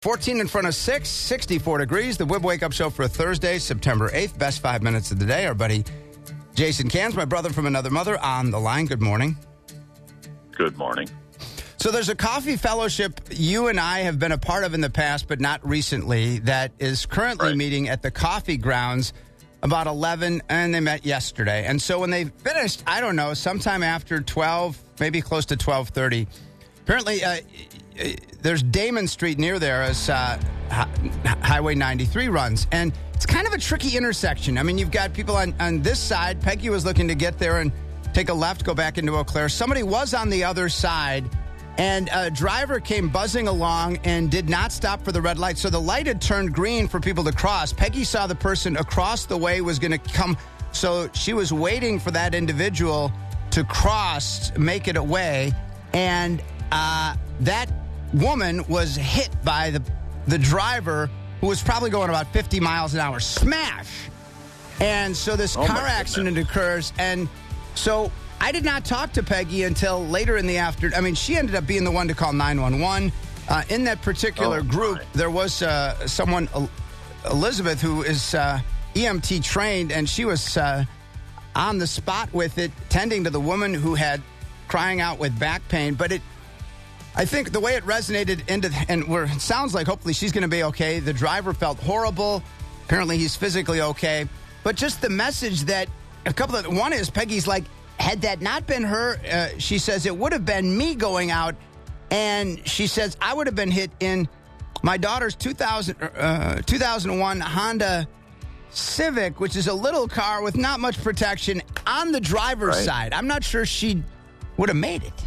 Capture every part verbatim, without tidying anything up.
fourteen in front of six, sixty-four degrees. The Wib Wake Up Show for Thursday, September eighth. Best five minutes of the day. Our buddy Jason Cans, my brother from another mother, on the line. Good morning. Good morning. So there's a coffee fellowship you and I have been a part of in the past, but not recently, that is currently Right. meeting at the coffee grounds about eleven, and they met yesterday. And so when they finished, I don't know, sometime after twelve, maybe close to twelve thirty, apparently uh, there's Damon Street near there as uh, Highway ninety-three runs. And it's kind of a tricky intersection. I mean, you've got people on, on this side. Peggy was looking to get there and take a left, go back into Eau Claire. Somebody was on the other side, and a driver came buzzing along and did not stop for the red light. So the light had turned green for people to cross. Peggy saw the person across the way was going to come, so she was waiting for that individual to cross, make it away, and uh, that woman was hit by the the driver, who was probably going about fifty miles an hour. Smash! And so this Oh, car my accident goodness. occurs, and so I did not talk to Peggy until later in the afternoon. I mean, she ended up being the one to call nine one one. Uh, in that particular Oh, group, my. there was uh, someone, El- Elizabeth, who is uh, E M T trained, and she was uh, on the spot with it, tending to the woman who had crying out with back pain. But it, I think the way it resonated into, and where it sounds like hopefully she's going to be okay. The driver felt horrible. Apparently he's physically okay. But just the message that a couple of, one is Peggy's like, had that not been her, uh, she says, it would have been me going out. And she says, I would have been hit in my daughter's two thousand, uh, two thousand one Honda Civic, which is a little car with not much protection on the driver's Right. side. I'm not sure she would have made it.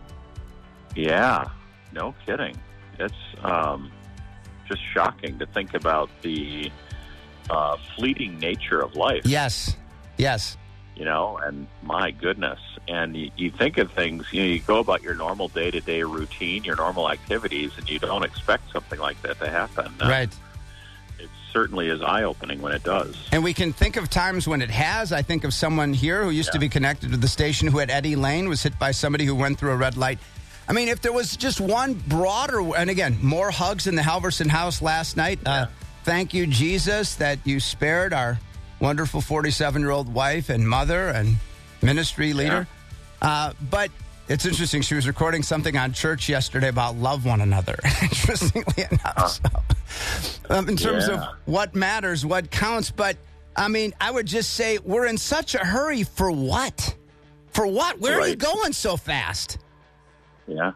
Yeah, no kidding. It's um, just shocking to think about the uh, fleeting nature of life. Yes. Yes. You know, and my goodness. And you, you think of things, you know, you go about your normal day-to-day routine, your normal activities, and you don't expect something like that to happen. Uh, Right. It certainly is eye-opening when it does. And we can think of times when it has. I think of someone here who used to Yeah. be connected to the station who at Eddie Lane was hit by somebody who went through a red light. I mean, if there was just one broader, and again, more hugs in the Halverson house last night. Uh, thank you, Jesus, that you spared our wonderful forty-seven-year-old wife and mother and ministry leader. Uh, but it's interesting. She was recording something on church yesterday about love one another. Interestingly enough. So, um, in terms Yeah. of what matters, what counts. But, I mean, I would just say we're in such a hurry for what? For what? Where are you Right. going so fast? Yeah.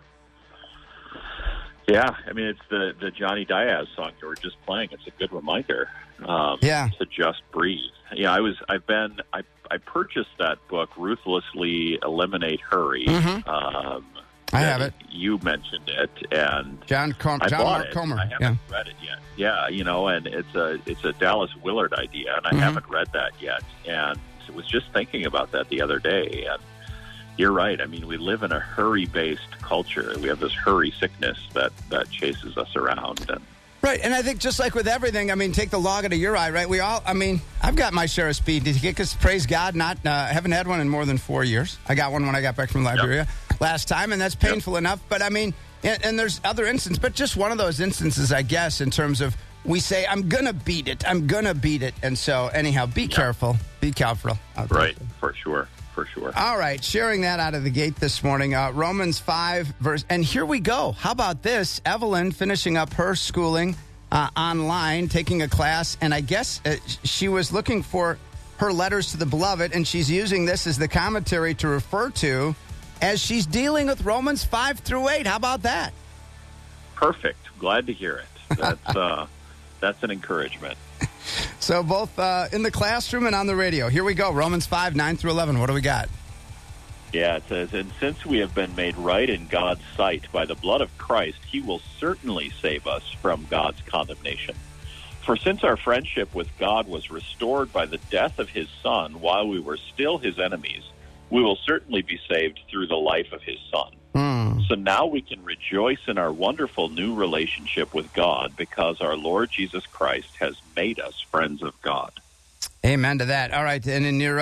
Yeah, I mean, it's the, the Johnny Diaz song you were just playing. It's a good reminder um, Yeah. to just breathe. Yeah, I was, I've been, I, I purchased that book, Ruthlessly Eliminate Hurry. Mhm. Um, I have it. You mentioned it, and John, Com- I John bought Mark it. Comer. I haven't Yeah. read it yet. Yeah, you know, and it's a it's a Dallas Willard idea, and I Mhm. haven't read that yet. And I was just thinking about that the other day, and you're right. I mean, we live in a hurry-based culture. We have this hurry sickness that, that chases us around. And Right, and I think just like with everything, I mean, take the log out of your eye, right? We all, I mean, I've got my share of speed tickets. Praise God, not uh, haven't had one in more than four years. I got one when I got back from Liberia last time, and that's painful enough. But I mean, and, and there's other instances, but just one of those instances, I guess, in terms of we say, I'm gonna beat it, I'm gonna beat it, and so anyhow, be careful, be careful. out there. right, for sure, for sure. All right, sharing that out of the gate this morning. Uh, Romans five, verse, and here we go. How about this? Evelyn finishing up her schooling uh, online, taking a class, and I guess uh, she was looking for her letters to the beloved, and she's using this as the commentary to refer to as she's dealing with Romans five through eight. How about that? Perfect. Glad to hear it. That's uh, that's an encouragement. So both uh, in the classroom and on the radio. Here we go. Romans five, nine through eleven. What do we got? Yeah, it says, and since we have been made right in God's sight by the blood of Christ, he will certainly save us from God's condemnation. For since our friendship with God was restored by the death of his Son while we were still his enemies, we will certainly be saved through the life of his Son. Mm. So now we can rejoice in our wonderful new relationship with God because our Lord Jesus Christ has made us friends of God. Amen to that. All right, and in your uh,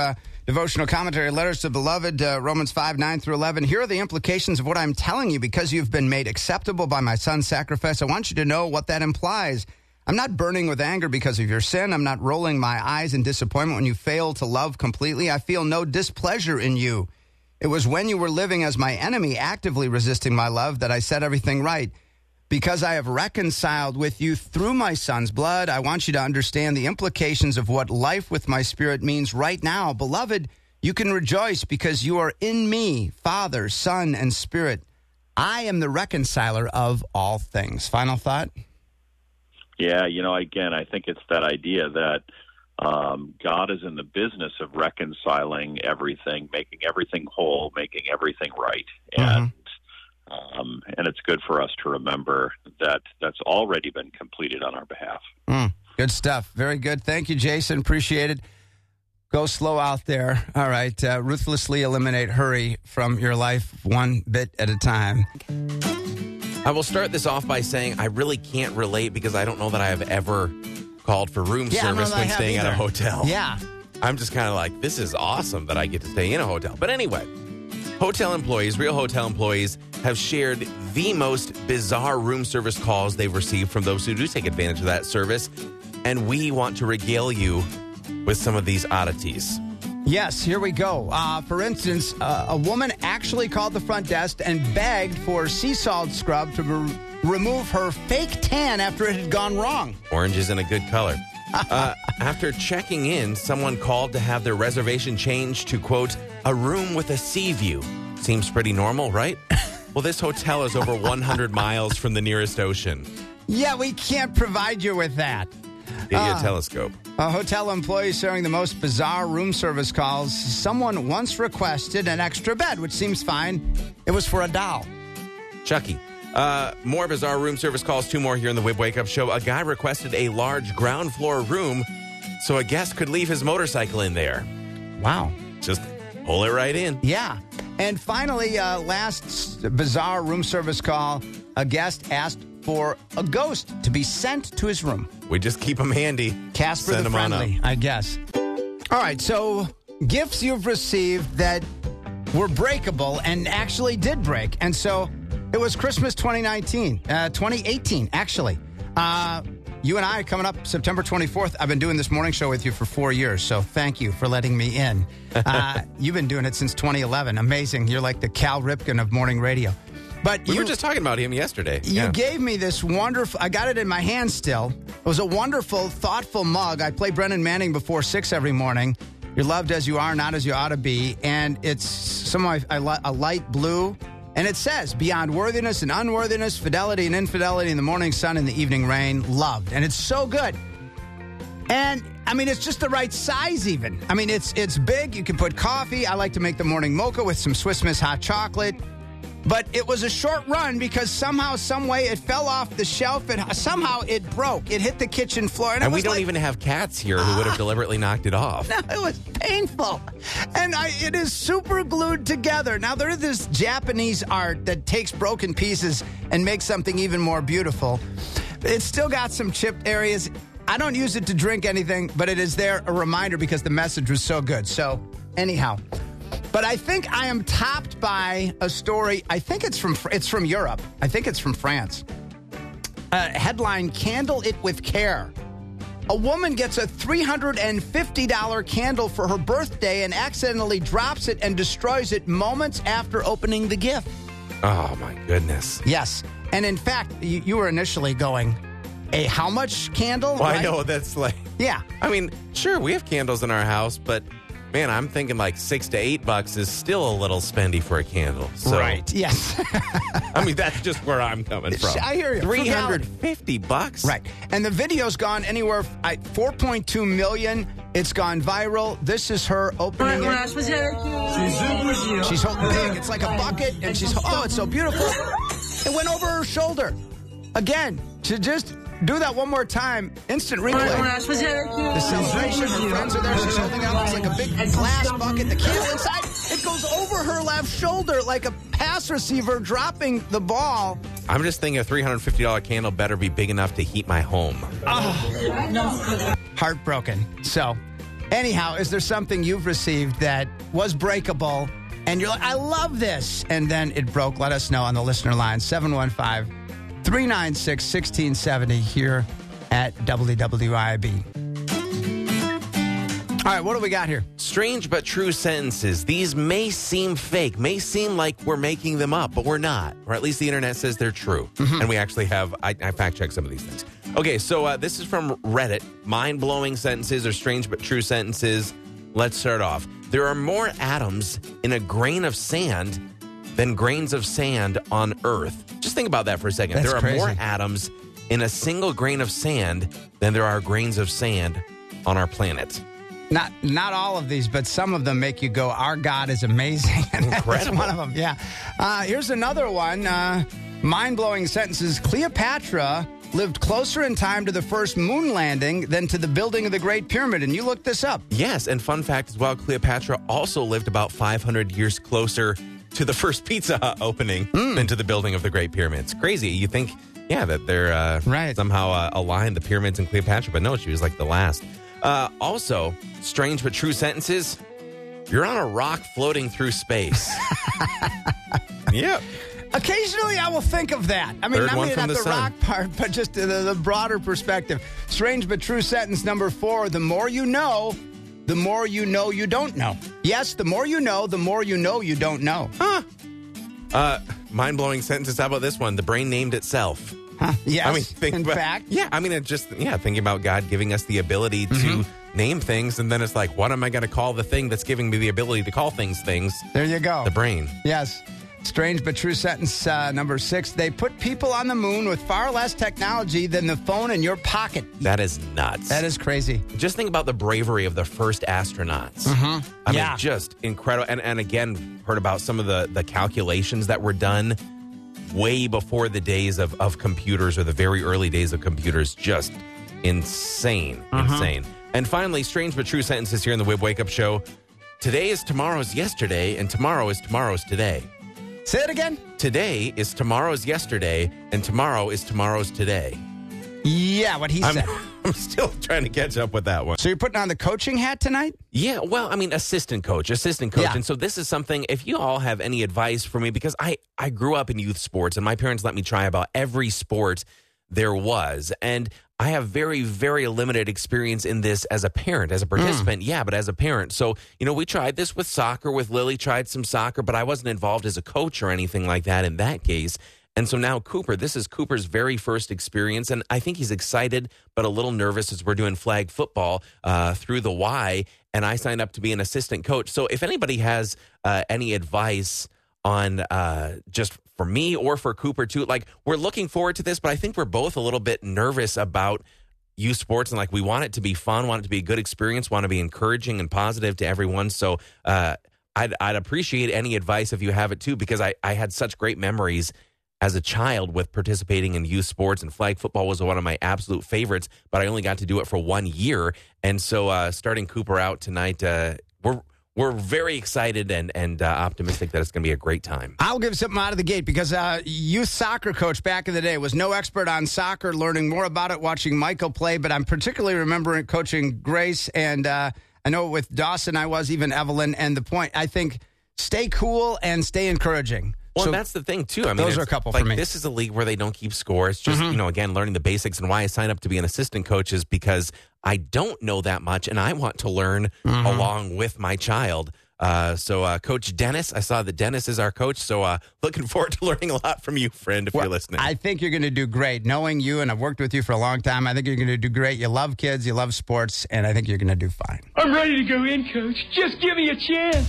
Devotional commentary, letters to beloved, uh, Romans five, nine through eleven. Here are the implications of what I'm telling you. Because you've been made acceptable by my son's sacrifice, I want you to know what that implies. I'm not burning with anger because of your sin. I'm not rolling my eyes in disappointment when you fail to love completely. I feel no displeasure in you. It was when you were living as my enemy, actively resisting my love, that I set everything right. Because I have reconciled with you through my son's blood, I want you to understand the implications of what life with my spirit means right now. Beloved, you can rejoice because you are in me, Father, Son, and Spirit. I am the reconciler of all things. Final thought? Yeah, you know, again, I think it's that idea that um, God is in the business of reconciling everything, making everything whole, making everything right. And Mm-hmm. Um, and it's good for us to remember that that's already been completed on our behalf. Mm, good stuff. Very good. Thank you, Jason. Appreciate it. Go slow out there. All right. Uh, ruthlessly eliminate hurry from your life one bit at a time. I will start this off by saying I really can't relate because I don't know that I have ever called for room Yeah, I don't know service that I when have staying either. at a hotel. Yeah. I'm just kind of like, this is awesome that I get to stay in a hotel. But anyway, hotel employees, real hotel employees, have shared the most bizarre room service calls they've received from those who do take advantage of that service. And we want to regale you with some of these oddities. Yes, here we go. Uh, for instance, uh, a woman actually called the front desk and begged for sea salt scrub to re- remove her fake tan after it had gone wrong. Orange isn't a good color. Uh, after checking in, someone called to have their reservation changed to, quote, a room with a sea view. Seems pretty normal, right? Well, this hotel is over one hundred miles from the nearest ocean. Yeah, we can't provide you with that. Get you Uh, a telescope. A hotel employee sharing the most bizarre room service calls. Someone once requested an extra bed, which seems fine. It was for a doll. Chucky. Uh, more bizarre room service calls. Two more here in the Wib Wake Up Show. A guy requested a large ground floor room so a guest could leave his motorcycle in there. Wow. Just pull it right in. Yeah. And finally, uh, last bizarre room service call, a guest asked for a ghost to be sent to his room. We just keep them handy. Casper Send the 'em on Friendly, I guess. All right, so gifts you've received that were breakable and actually did break. And so it was Christmas twenty nineteen, uh, twenty eighteen, actually. Uh, you and I coming up September twenty-fourth. I've been doing this morning show with you for four years, so thank you for letting me in. Uh, you've been doing it since twenty eleven. Amazing. You're like the Cal Ripken of morning radio. But We you, were just talking about him yesterday. you Yeah. gave me this wonderful, I got it in my hand still. It was a wonderful, thoughtful mug. I play Brennan Manning before six every morning. You're loved as you are, not as you ought to be. And it's some of my, I li- a light blue. And it says, beyond worthiness and unworthiness, fidelity and infidelity, in the morning sun and the evening rain, loved. And it's so good. And, I mean, it's just the right size even. I mean, it's it's big. You can put coffee. I like to make the morning mocha with some Swiss Miss hot chocolate. But it was a short run because somehow, some way, it fell off the shelf. And somehow it broke. It hit the kitchen floor. And, it And we was don't like, even have cats here who would have deliberately knocked it off. No, it was painful. And I, it is super glued together. Now, there is this Japanese art that takes broken pieces and makes something even more beautiful. It's still got some chipped areas. I don't use it to drink anything, but it is there, a reminder, because the message was so good. So, anyhow. But I think I am topped by a story. I think it's from it's from Europe. I think it's from France. Uh, headline, Candle It With Care. A woman gets a three hundred fifty dollars candle for her birthday and accidentally drops it and destroys it moments after opening the gift. Oh, my goodness. Yes. And in fact, you, you were initially going, a how much candle? Well, I right? know that's like, Yeah. I mean, sure, we have candles in our house, but man, I'm thinking like six to eight bucks is still a little spendy for a candle. So, Right. Yes. I mean, that's just where I'm coming from. I hear you. three hundred fifty bucks. Right. And the video's gone anywhere, I, four point two million. It's gone viral. This is her opening it. She's holding big. It's like a bucket. And she's, oh, it's so beautiful. It went over her shoulder. Again, to just do that one more time, instant replay. The celebration, her friends are there. She's holding it up. It's like a big glass bucket. The candle inside, it goes over her left shoulder like a pass receiver dropping the ball. I'm just thinking a three hundred fifty dollars candle better be big enough to heat my home. Heartbroken. So, Anyhow, is there something you've received that was breakable and you're like, I love this, and then it broke? Let us know on the listener line, seven one five, three nine six, one six seven zero here at W W I B. All right, what do we got here? Strange but true sentences. These may seem fake, may seem like we're making them up, but we're not. Or at least the internet says they're true. Mm-hmm. And we actually have, I, I fact-checked some of these things. Okay, so uh, this is from Reddit. Mind-blowing sentences or strange but true sentences. Let's start off. There are more atoms in a grain of sand than grains of sand on Earth. Just think about that for a second. That's there are crazy. more atoms in a single grain of sand than there are grains of sand on our planet. Not not all of these, but some of them make you go, our God is amazing. And that's Incredible. one of them, yeah. Uh, here's another one. Uh, mind-blowing sentences. Cleopatra lived closer in time to the first moon landing than to the building of the Great Pyramid. And you looked this up. Yes, and fun fact as well, Cleopatra also lived about five hundred years closer to the first Pizza Hut opening mm. than to the building of the Great Pyramid. It's crazy. You think, yeah, that they're uh, right. somehow uh, aligned, the pyramids and Cleopatra, but no, she was like the last. Uh, also, strange but true sentences. You're on a rock floating through space. Yep. Occasionally, I will think of that. I mean, Third not one maybe from not the the, sun. rock part, but just the, the broader perspective. Strange but true sentence number four. The more you know, the more you know you don't know. Yes, the more you know, the more you know you don't know. Huh. Uh, mind-blowing sentences. How about this one? The brain named itself. Huh? Yes, I mean, think in about, fact. Yeah, I mean, it just, yeah, thinking about God giving us the ability to Mm-hmm. name things, and then it's like, what am I going to call the thing that's giving me the ability to call things things? There you go. The brain. Yes. Strange but true sentence uh, number six. They put people on the moon with far less technology than the phone in your pocket. That is nuts. That is crazy. Just think about the bravery of the first astronauts. Mm-hmm. I Yeah. mean, just incredible. And, and again, heard about some of the, the calculations that were done way before the days of, of computers or the very early days of computers. Just insane, Uh-huh. insane. And finally, strange but true sentences here in the Wib Wake Up Show. Today is tomorrow's yesterday, and tomorrow is tomorrow's today. Say it again. Today is tomorrow's yesterday, and tomorrow is tomorrow's today. Yeah, what he I'm, said. I'm still trying to catch up with that one. So you're putting on the coaching hat tonight? Yeah, well, I mean, assistant coach, assistant coach. Yeah. And so this is something, if you all have any advice for me, because I, I grew up in youth sports, and my parents let me try about every sport there was. And I have very, very limited experience in this as a parent, as a participant, mm. yeah, but as a parent. So, you know, we tried this with soccer, with Lily, tried some soccer, but I wasn't involved as a coach or anything like that in that case. And so now Cooper, this is Cooper's very first experience, and I think he's excited but a little nervous as we're doing flag football uh, through the Y, and I signed up to be an assistant coach. So if anybody has uh, any advice on uh, just for me or for Cooper too, like we're looking forward to this, but I think we're both a little bit nervous about youth sports, and like we want it to be fun, want it to be a good experience, want to be encouraging and positive to everyone. So uh, I'd, I'd appreciate any advice if you have it too, because I, I had such great memories as a child with participating in youth sports, and flag football was one of my absolute favorites, but I only got to do it for one year. And so uh, starting Cooper out tonight, uh, we're we're very excited and, and uh, optimistic that it's going to be a great time. I'll give something out of the gate because uh, youth soccer coach back in the day was no expert on soccer, learning more about it watching Michael play, but I'm particularly remembering coaching Grace, and uh, I know with Dawson I was, even Evelyn, and the point, I think, stay cool and stay encouraging. Well, so and that's the thing, too. I mean, those are a couple like, for me. This is a league where they don't keep score. It's just, mm-hmm. you know, again, learning the basics, and why I signed up to be an assistant coach is because I don't know that much, and I want to learn mm-hmm. along with my child. Uh, so, uh, Coach Dennis, I saw that Dennis is our coach, so uh, looking forward to learning a lot from you, friend, if well, you're listening. I think you're going to do great. Knowing you, and I've worked with you for a long time, I think you're going to do great. You love kids, you love sports, and I think you're going to do fine. I'm ready to go in, Coach. Just give me a chance.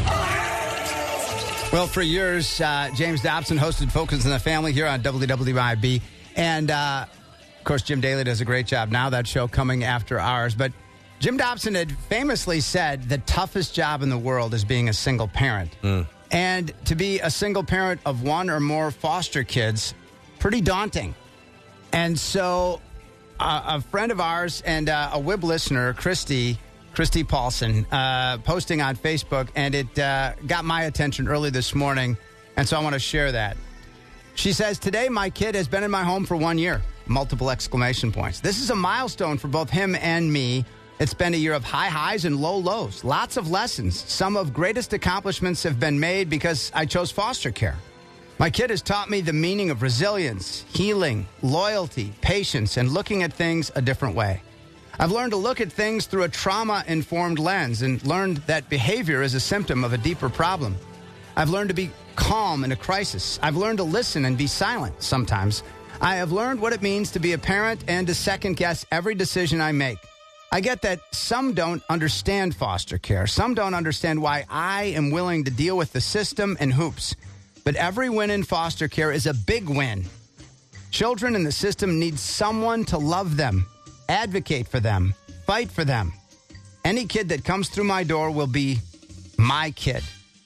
Well, for years, uh, James Dobson hosted Focus on the Family here on W W I B. And, uh, of course, Jim Daly does a great job now, that show coming after ours. But Jim Dobson had famously said the toughest job in the world is being a single parent. Mm. And to be a single parent of one or more foster kids, pretty daunting. And so uh, a friend of ours and uh, a W I B listener, Christy, Christy Paulson, uh, posting on Facebook, and it uh, got my attention early this morning, and so I want to share that. She says, today my kid has been in my home for one year. Multiple exclamation points. This is a milestone for both him and me. It's been a year of high highs and low lows, lots of lessons. Some of greatest accomplishments have been made because I chose foster care. My kid has taught me the meaning of resilience, healing, loyalty, patience, and looking at things a different way. I've learned to look at things through a trauma-informed lens and learned that behavior is a symptom of a deeper problem. I've learned to be calm in a crisis. I've learned to listen and be silent sometimes. I have learned what it means to be a parent and to second-guess every decision I make. I get that some don't understand foster care. Some don't understand why I am willing to deal with the system and hoops. But every win in foster care is a big win. Children in the system need someone to love them, advocate for them, fight for them. Any kid that comes through my door will be my kid.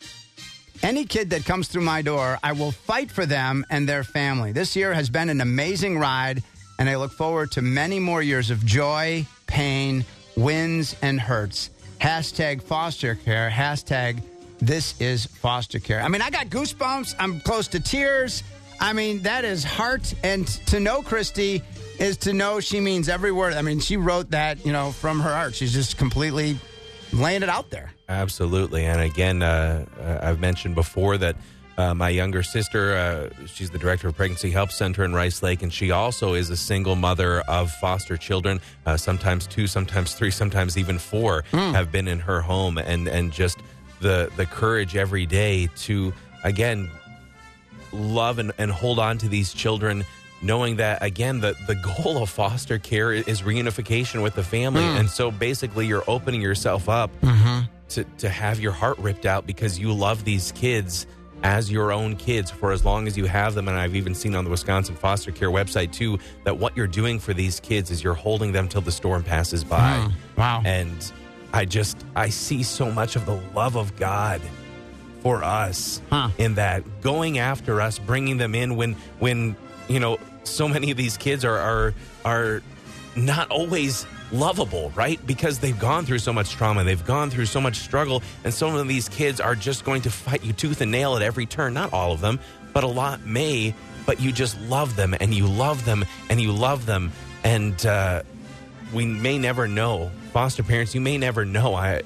Any kid that comes through my door, I will fight for them and their family. This year has been an amazing ride, and I look forward to many more years of joy, pain, wins, and hurts. Hashtag foster care. Hashtag this is foster care. I mean, I got goosebumps. I'm close to tears. I mean, that is heart. And to know Christy is to know she means every word. I mean, she wrote that, you know, from her heart. She's just completely laying it out there. Absolutely. And again, uh, I've mentioned before that uh, my younger sister, uh, she's the director of Pregnancy Help Center in Rice Lake, and she also is a single mother of foster children. Uh, sometimes two, sometimes three, sometimes even four mm. have been in her home. And, and just the, the courage every day to, again, love and, and hold on to these children, knowing that, again, the, the goal of foster care is reunification with the family. Mm. And so basically you're opening yourself up mm-hmm. to, to have your heart ripped out because you love these kids as your own kids for as long as you have them. And I've even seen on the Wisconsin Foster Care website, too, that what you're doing for these kids is you're holding them till the storm passes by. Mm. Wow. And I just, I see so much of the love of God for us huh. in that, going after us, bringing them in when, when you know, so many of these kids are are are not always lovable, right? Because they've gone through so much trauma, they've gone through so much struggle, and some of these kids are just going to fight you tooth and nail at every turn. Not all of them, but a lot may, but you just love them, and you love them, and you love them, and uh, we may never know. Foster parents, you may never know. I,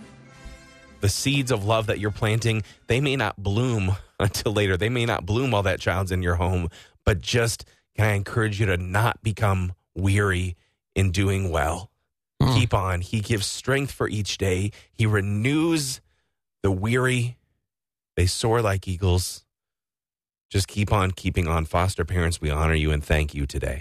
the seeds of love that you're planting, they may not bloom until later. They may not bloom while that child's in your home, but just can I encourage you to not become weary in doing well. Mm. Keep on. He gives strength for each day. He renews the weary. They soar like eagles. Just keep on keeping on. Foster parents, we honor you and thank you today.